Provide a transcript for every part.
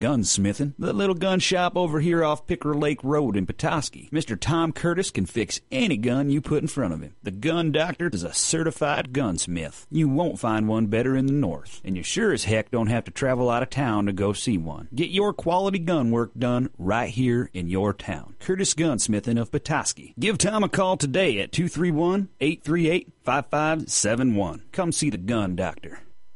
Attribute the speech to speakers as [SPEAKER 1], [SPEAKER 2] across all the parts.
[SPEAKER 1] Gunsmithing, the little gun shop over here off Picker Lake Road in Petoskey. Mr. Tom Curtis can fix any gun you put in front of him. The Gun Doctor is a certified gunsmith. You won't find one better in the north, and you sure as heck don't have to travel out of town to go see one. Get your quality gun work done right here in your town. Curtis Gunsmithing of Petoskey. Give Tom a call today at 231-838-5571. Come see the Gun Doctor.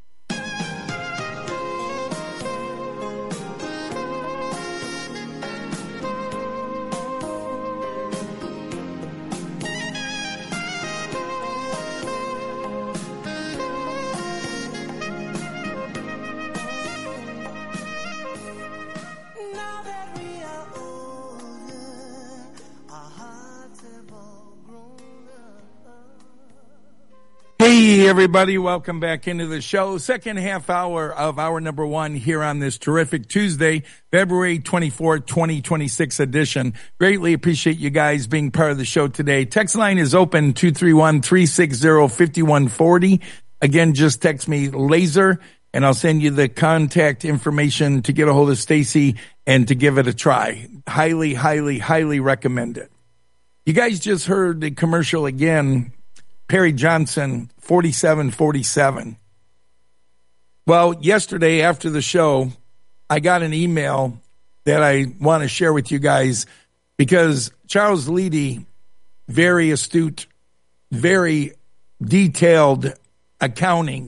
[SPEAKER 2] Hey, everybody. Welcome back into the show. Second half hour of hour number one here on this terrific Tuesday, February 24th, 2026 edition. Greatly appreciate you guys being part of the show today. Text line is open, 231-360-5140. Again, just text me laser, and I'll send you the contact information to get a hold of Stacy and to give it a try. Highly, highly, highly recommend it. You guys just heard the commercial again. Perry Johnson, 4747. Well, yesterday after the show, I got an email that I want to share with you guys because Charles Leedy, very astute, very detailed accounting,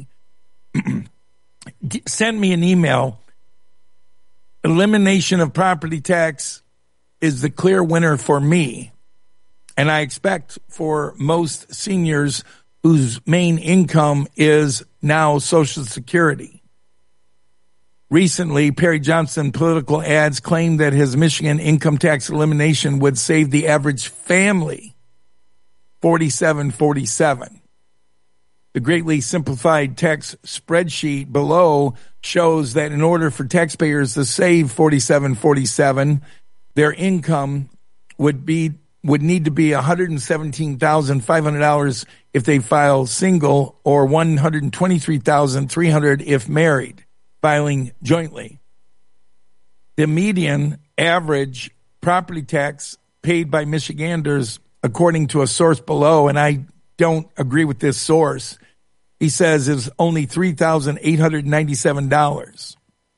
[SPEAKER 2] sent me an email. Elimination of property tax is the clear winner for me. And I expect for most seniors whose main income is now Social Security. Recently, Perry Johnson political ads claimed that his Michigan income tax elimination would save the average family $47.47. The greatly simplified tax spreadsheet below shows that in order for taxpayers to save $47.47, their income would need to be $117,500 if they file single or $123,300 if married, filing jointly. The median average property tax paid by Michiganders, according to a source below, and I don't agree with this source, he says is only $3,897.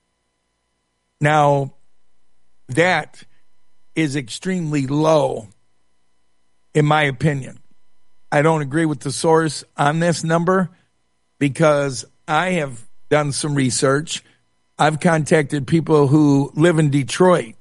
[SPEAKER 2] Now, that is extremely low, in my opinion. I don't agree with the source on this number because I have done some research. I've contacted people who live in Detroit.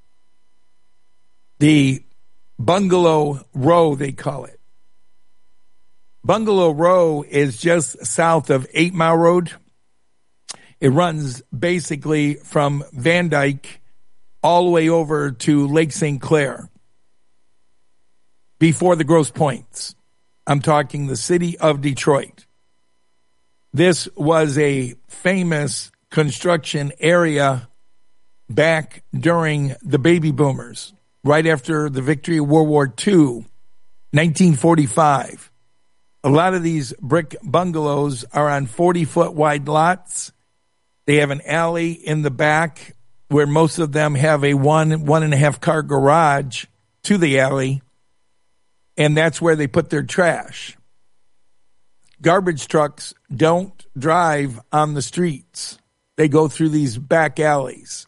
[SPEAKER 2] The Bungalow Row, they call it. Bungalow Row is just south of 8 Mile Road. It runs basically from Van Dyke all the way over to Lake St. Clair, before the Grosse Pointes. I'm talking the city of Detroit. This was a famous construction area back during the baby boomers, right after the victory of World War II, 1945. A lot of these brick bungalows are on 40-foot wide lots. They have an alley in the back where most of them have a one and a half car garage to the alley, and that's where they put their trash. Garbage trucks don't drive on the streets. They go through these back alleys.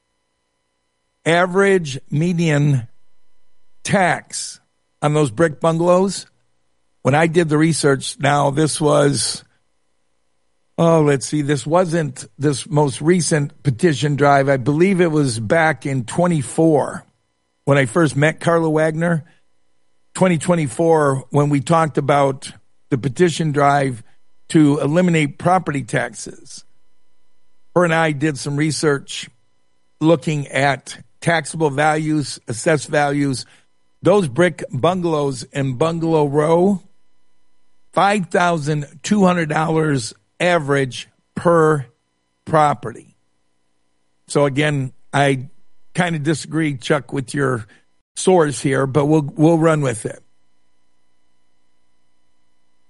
[SPEAKER 2] Average median tax on those brick bungalows, when I did the research, now this was, this wasn't this most recent petition drive. I believe it was back in 24 when I first met Carla Wagner. 2024, when we talked about the petition drive to eliminate property taxes. Her and I did some research looking at taxable values, assessed values. Those brick bungalows in Bungalow Row, $5,200 average per property. So again, I kind of disagree, Chuck, with your source here, but we'll run with it.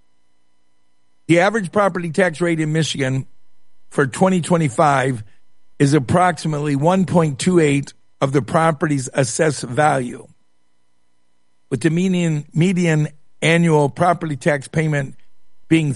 [SPEAKER 2] The average property tax rate in Michigan for 2025 is approximately 1.28 of the property's assessed value, with the median annual property tax payment being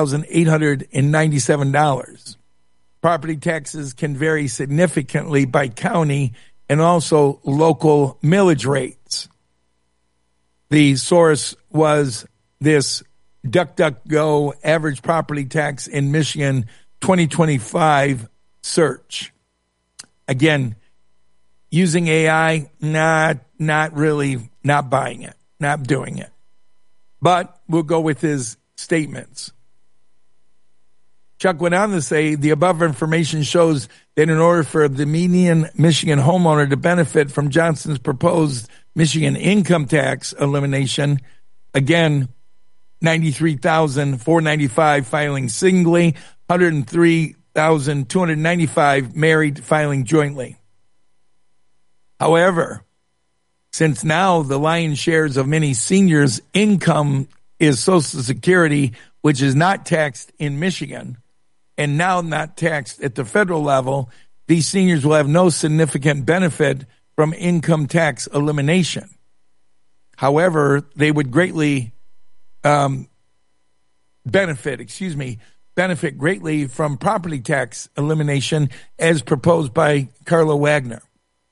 [SPEAKER 2] $3,897. Property taxes can vary significantly by county and also local millage rates. The source was this DuckDuckGo average property tax in Michigan 2025 search. Again, using AI, not really, not buying it, not doing it. But we'll go with his statements. Chuck went on to say the above information shows that in order for the median Michigan homeowner to benefit from Johnson's proposed Michigan income tax elimination, again, $93,495 filing singly, $103,295 married filing jointly. However, since now the lion's shares of many seniors' income is Social Security, which is not taxed in Michigan, and now not taxed at the federal level, these seniors will have no significant benefit from income tax elimination. However, they would greatly benefit greatly from property tax elimination as proposed by Carla Wagner.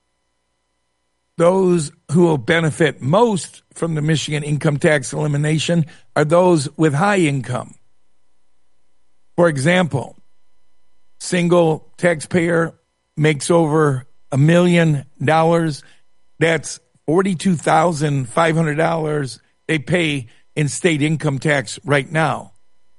[SPEAKER 2] Those who will benefit most from the Michigan income tax elimination are those with high income. For example, single taxpayer makes over $1 million. That's $42,500 they pay in state income tax right now.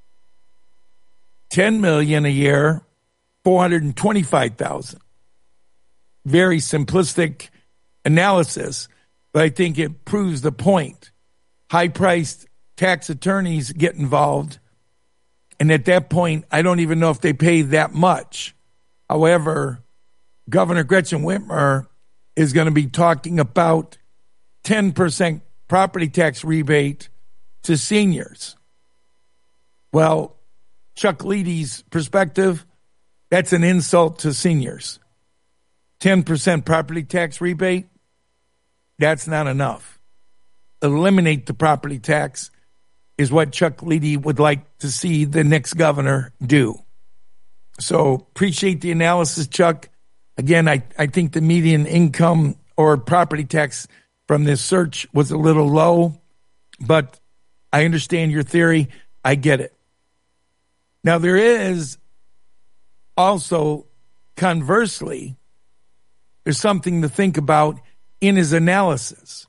[SPEAKER 2] $10 million a year, $425,000. Very simplistic analysis, but I think it proves the point. High-priced tax attorneys get involved, and at that point, I don't even know if they pay that much. However, Governor Gretchen Whitmer is going to be talking about 10% property tax rebate to seniors. Well, Chuck Leidy's perspective, that's an insult to seniors. 10% property tax rebate, that's not enough. Eliminate the property tax is what Chuck Leidy would like to see the next governor do. So appreciate the analysis, Chuck. Again, I think the median income or property tax from this search was a little low, but I understand your theory. I get it. Now, there is also, conversely, there's something to think about in his analysis.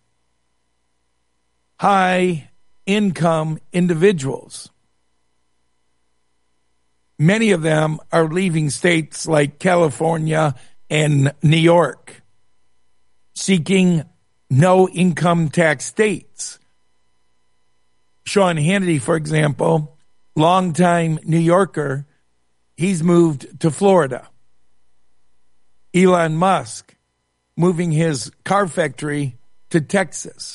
[SPEAKER 2] High-income individuals. Many of them are leaving states like California and New York, seeking no-income tax states. Sean Hannity, for example, longtime New Yorker, he's moved to Florida. Elon Musk moving his car factory to Texas.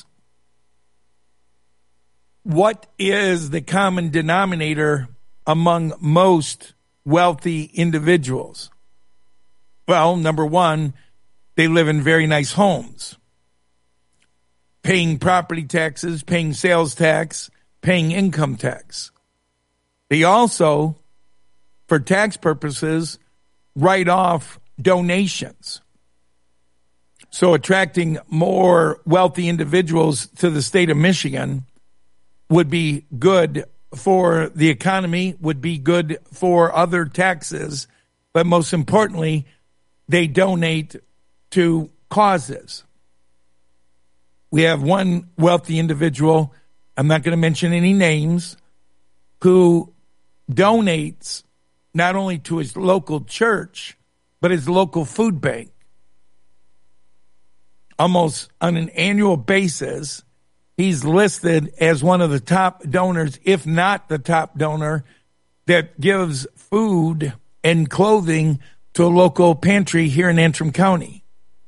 [SPEAKER 2] What is the common denominator among most wealthy individuals? Well, number one, they live in very nice homes, paying property taxes, paying sales tax, paying income tax. They also, for tax purposes, write off donations. So attracting more wealthy individuals to the state of Michigan would be good for the economy, would be good for other taxes, but most importantly, they donate to causes. We have one wealthy individual, I'm not going to mention any names, who donates not only to his local church, but his local food bank. Almost on an annual basis, he's listed as one of the top donors, if not the top donor, that gives food and clothing to a local pantry here in Antrim County.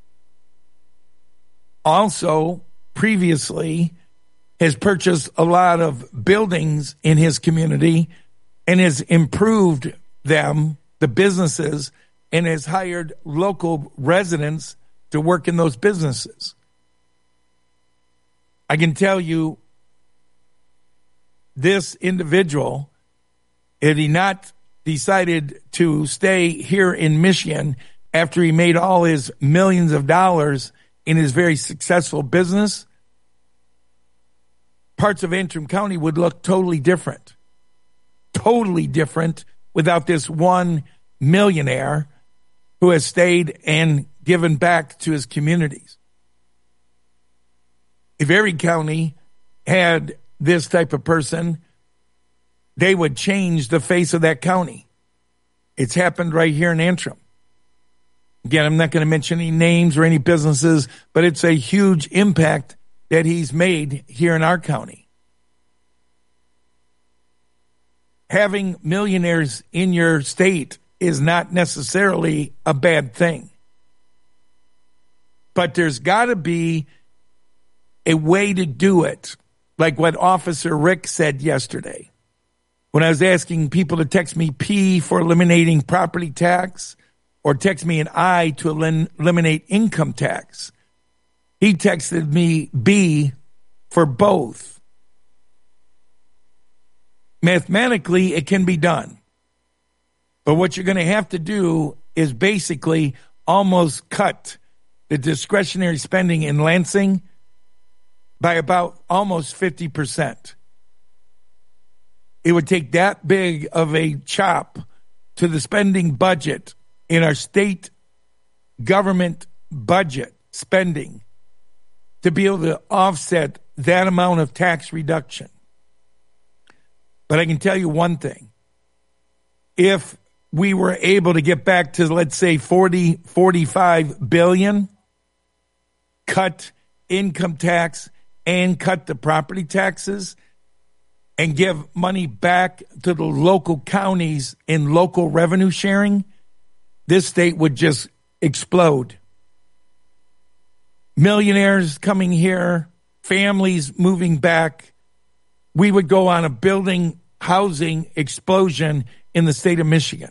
[SPEAKER 2] Also, previously, has purchased a lot of buildings in his community and has improved them, the businesses, and has hired local residents to work in those businesses. I can tell you this individual, had he not decided to stay here in Michigan after he made all his millions of dollars in his very successful business, parts of Antrim County would look totally different without this one millionaire who has stayed and given back to his communities. If every county had this type of person, they would change the face of that county. It's happened right here in Antrim. Again, I'm not going to mention any names or any businesses, but it's a huge impact that he's made here in our county. Having millionaires in your state is not necessarily a bad thing. But there's got to be a way to do it, like what Officer Rick said yesterday. When I was asking people to text me P for eliminating property tax or text me an I to eliminate income tax, he texted me B for both. Mathematically, it can be done. But what you're going to have to do is basically almost cut the discretionary spending in Lansing by about almost 50%. It would take that big of a chop to the spending budget in our state government budget spending to be able to offset that amount of tax reduction. But I can tell you one thing. If we were able to get back to, let's say, 40, 45 billion, cut income tax and cut the property taxes and give money back to the local counties in local revenue sharing, this state would just explode. Millionaires coming here, families moving back. We would go on a building housing explosion in the state of Michigan.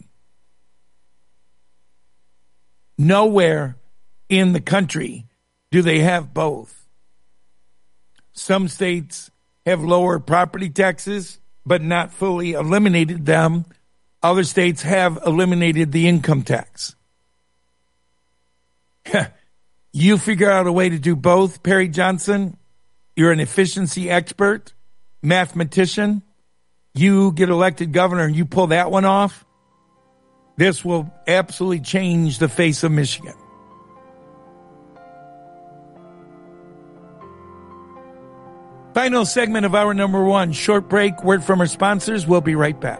[SPEAKER 2] Nowhere in the country do they have both. Some states have lower property taxes, but not fully eliminated them. Other states have eliminated the income tax. You figure out a way to do both, Perry Johnson. You're an efficiency expert, mathematician. You get elected governor and you pull that one off. This will absolutely change the face of Michigan. Final segment of hour number one. Short break, word from our sponsors. We'll be right back.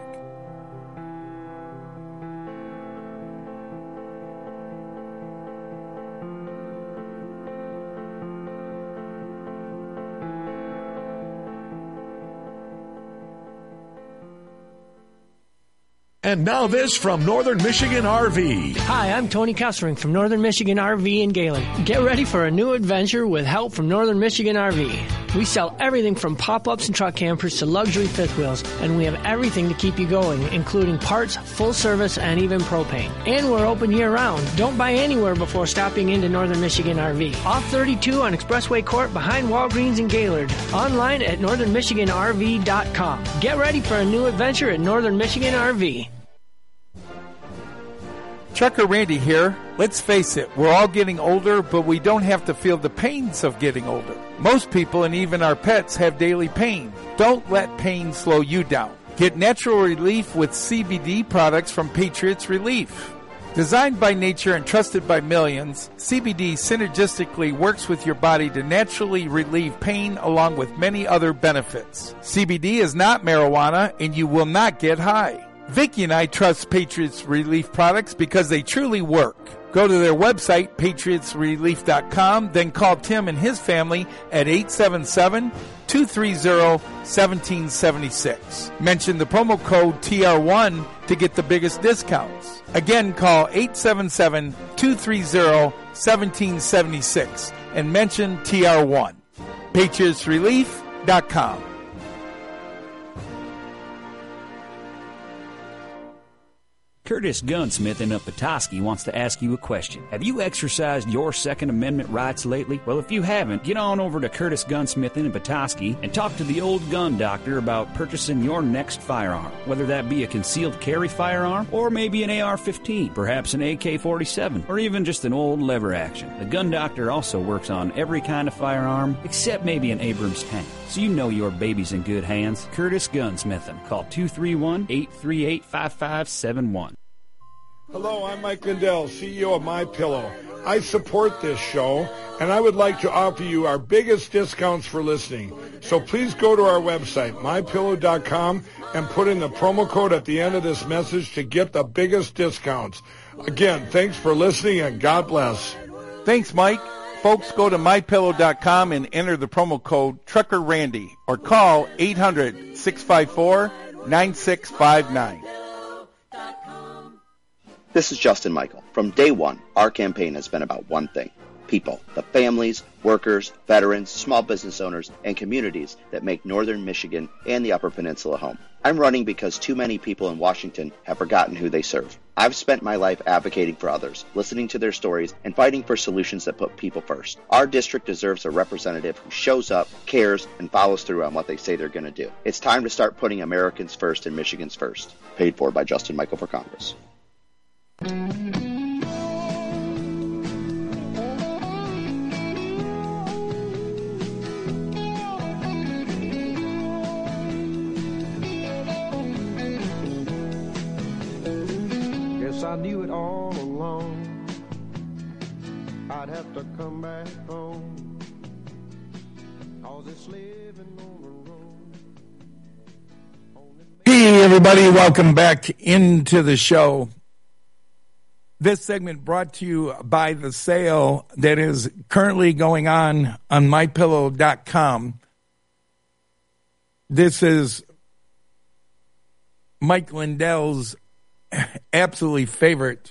[SPEAKER 3] And now this from Northern Michigan RV.
[SPEAKER 4] Hi, I'm Tony Kessering from Northern Michigan RV in Galen. Get ready for a new adventure with help from Northern Michigan RV. We sell everything from pop-ups and truck campers to luxury fifth wheels, and we have everything to keep you going, including parts, full service, and even propane. And we're open year-round. Don't buy anywhere before stopping into Northern Michigan RV. Off 32 on Expressway Court behind Walgreens in Gaylord. Online at northernmichiganrv.com. Get ready for a new adventure at Northern Michigan RV.
[SPEAKER 2] Trucker Randy here. Let's face it, we're all getting older, but we don't have to feel the pains of getting older. Most people and even our pets have daily pain. Don't let pain slow you down. Get natural relief with CBD products from Patriots Relief. Designed by nature and trusted by millions, CBD synergistically works with your body to naturally relieve pain along with many other benefits. CBD is not marijuana and you will not get high. Vicki and I trust Patriots Relief products because they truly work. Go to their website, patriotsrelief.com, then call Tim and his family at 877-230-1776. Mention the promo code TR1 to get the biggest discounts. Again, call 877-230-1776 and mention TR1. patriotsrelief.com.
[SPEAKER 1] Curtis Gunsmith in Petoskey wants to ask you a question. Have you exercised your Second Amendment rights lately? Well, if you haven't, get on over to Curtis Gunsmith in Petoskey and talk to the old gun doctor about purchasing your next firearm, whether that be a concealed carry firearm or maybe an AR-15, perhaps an AK-47, or even just an old lever action. The gun doctor also works on every kind of firearm except maybe an Abrams tank. So you know your baby's in good hands. Curtis Gunsmith. Call 231-838-5571.
[SPEAKER 5] Hello, I'm Mike Lindell, CEO of MyPillow. I support this show, and I would like to offer you our biggest discounts for listening. So please go to our website, MyPillow.com, and put in the promo code at the end of this message to get the biggest discounts. Again, thanks for listening, and God bless.
[SPEAKER 6] Thanks, Mike. Folks, go to MyPillow.com and enter the promo code TruckerRandy or call 800-654-9659.
[SPEAKER 7] This is Justin Michael. From day one, our campaign has been about one thing: people, the families, workers, veterans, small business owners, and communities that make Northern Michigan and the Upper Peninsula home. I'm running because too many people in Washington have forgotten who they serve. I've spent my life advocating for others, listening to their stories, and fighting for solutions that put people first. Our district deserves a representative who shows up, cares, and follows through on what they say they're going to do. It's time to start putting Americans first and Michigans first. Paid for by Justin Michael for Congress.
[SPEAKER 8] I knew it all along. I'd have to come back home, 'cause it's living on the road.
[SPEAKER 2] Hey, everybody, welcome back into the show. This segment brought to you by the sale that is currently going on MyPillow.com. This is Mike Lindell's absolutely favorite,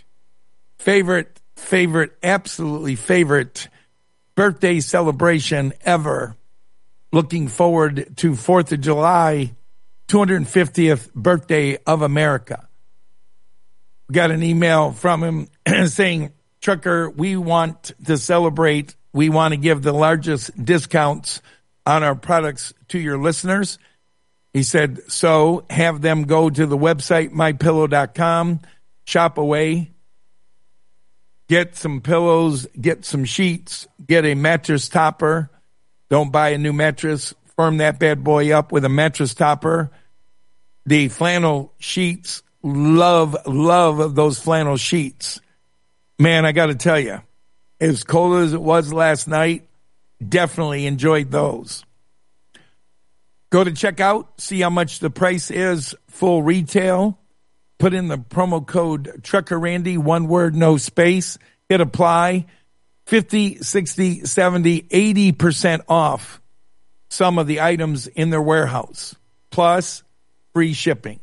[SPEAKER 2] absolutely favorite birthday celebration ever. Looking forward to 4th of July, 250th birthday of America. We got an email from him saying, Trucker, we want to celebrate. We want to give the largest discounts on our products to your listeners. He said, so have them go to the website, MyPillow.com, shop away, get some pillows, get some sheets, get a mattress topper. Don't buy a new mattress. Firm that bad boy up with a mattress topper. The flannel sheets, love those flannel sheets. Man, I got to tell you, as cold as it was last night, definitely enjoyed those. Go to checkout, see how much the price is, full retail. Put in the promo code TruckerRandy, one word, no space. Hit apply. 50, 60, 70, 80% off some of the items in their warehouse. Plus, free shipping.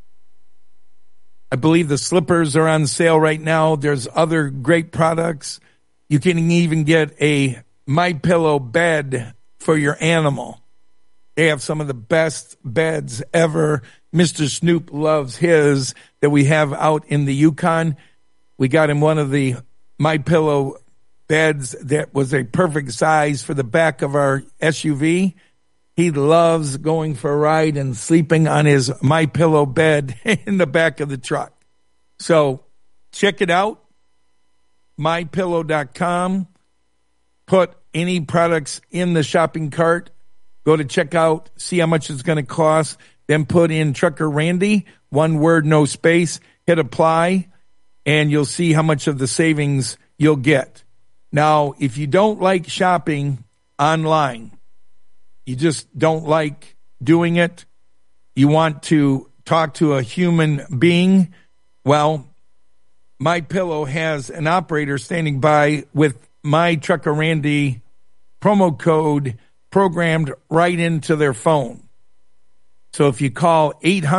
[SPEAKER 2] I believe the slippers are on sale right now. There's other great products. You can even get a MyPillow bed for your animal. They have some of the best beds ever. Mr. Snoop loves his that we have out in the Yukon. We got him one of the MyPillow beds that was a perfect size for the back of our SUV. He loves going for a ride and sleeping on his MyPillow bed in the back of the truck. So check it out, MyPillow.com. Put any products in the shopping cart. Go to checkout, see how much it's going to cost, then put in Trucker Randy, one word, no space, hit apply, and you'll see how much of the savings you'll get. Now, if you don't like shopping online, you just don't like doing it, you want to talk to a human being, well, MyPillow has an operator standing by with my Trucker Randy promo code programmed right into their phone. So if you call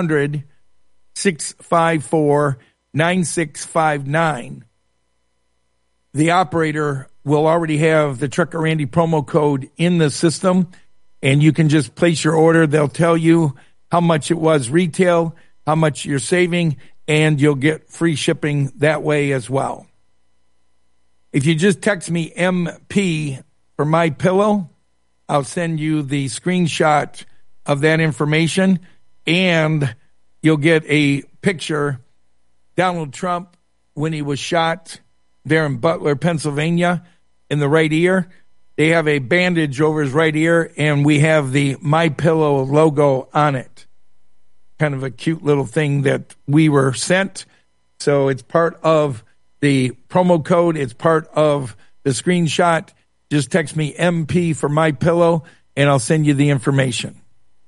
[SPEAKER 2] 800-654-9659, the operator will already have the Trucker Randy promo code in the system, and you can just place your order. They'll tell you how much it was retail, how much you're saving, and you'll get free shipping that way as well. If you just text me MP for MyPillow, I'll send you the screenshot of that information, and you'll get a picture. Donald Trump, when he was shot there in Butler, Pennsylvania, in the right ear, they have a bandage over his right ear, and we have the MyPillow logo on it. Kind of a cute little thing that we were sent. So it's part of the promo code. It's part of the screenshot. Just text me MP for MyPillow, and I'll send you the information.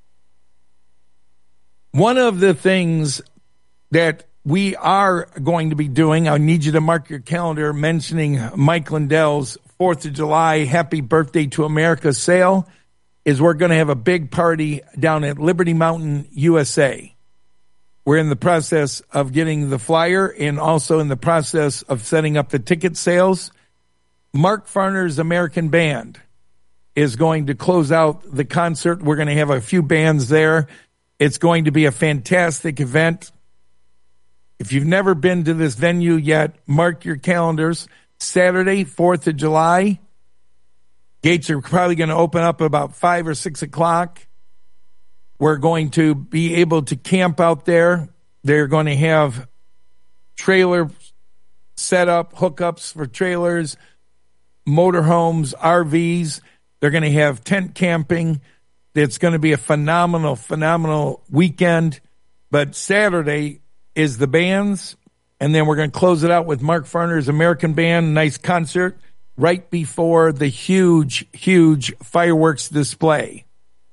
[SPEAKER 2] One of the things that we are going to be doing, I need you to mark your calendar, mentioning Mike Lindell's 4th of July Happy Birthday to America sale, is we're going to have a big party down at Liberty Mountain, USA. We're in the process of getting the flyer and also in the process of setting up the ticket sales. Mark Farner's American Band is going to close out the concert. We're going to have a few bands there. It's going to be a fantastic event. If you've never been to this venue yet, mark your calendars. Saturday, 4th of July. Gates are probably going to open up at about 5 or 6 o'clock. We're going to be able to camp out there. They're going to have trailer setup, hookups for trailers, motorhomes, RVs. They're going to have tent camping. It's going to be a phenomenal weekend. But Saturday is the bands, and then we're going to close it out with Mark Farner's American Band, nice concert, right before the huge fireworks display.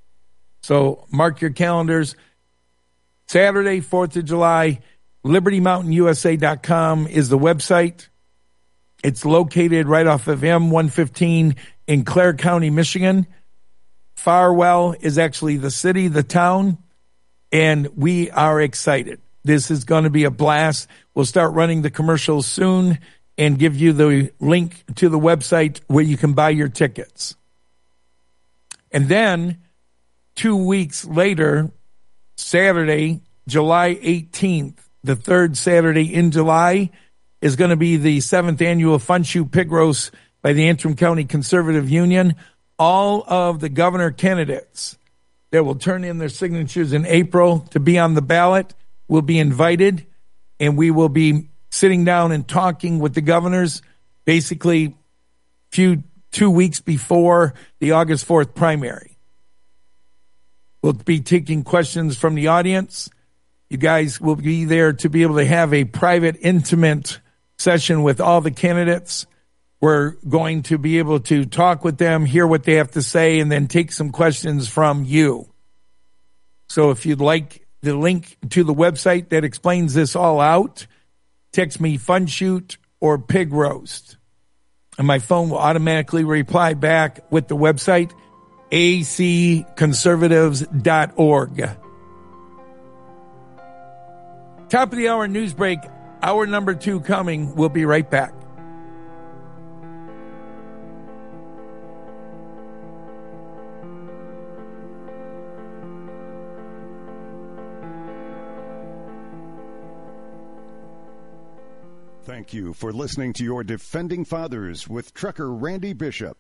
[SPEAKER 2] So mark your calendars. Saturday, 4th of July, LibertyMountainUSA.com is the website. It's located right off of M115 in Clare County, Michigan. Farwell is actually the city, the town, and we are excited. This is going to be a blast. We'll start running the commercials soon and give you the link to the website where you can buy your tickets. And then 2 weeks later, Saturday, July 18th, the third Saturday in July, is going to be the 7th annual Fun Shoe Pig Roast by the Antrim County Conservative Union. All of the governor candidates that will turn in their signatures in April to be on the ballot will be invited, and we will be sitting down and talking with the governors basically 2 weeks before the August 4th primary. We'll be taking questions from the audience. You guys will be there to be able to have a private, intimate session with all the candidates. We're going to be able to talk with them, hear what they have to say, and then take some questions from you. So if you'd like the link to the website that explains this all out, text me Fun Shoot or Pig Roast. And my phone will automatically reply back with the website, acconservatives.org. Top of the hour news break, hour number 2 coming. We'll be right back.
[SPEAKER 9] Thank you for listening to your Defending Fathers with Trucker Randy Bishop.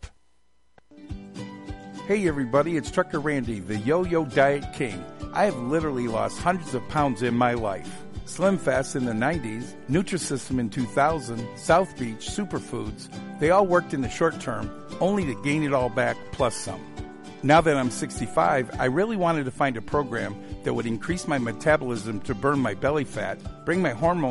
[SPEAKER 6] Hey everybody, it's Trucker Randy, the Yo-Yo Diet King. I have literally lost hundreds of pounds in my life. Slim Fast in the 90s, Nutrisystem in 2000, South Beach, Superfoods, they all worked in the short term, only to gain it all back plus some. Now that I'm 65, I really wanted to find a program that would increase my metabolism to burn my belly fat, bring my hormones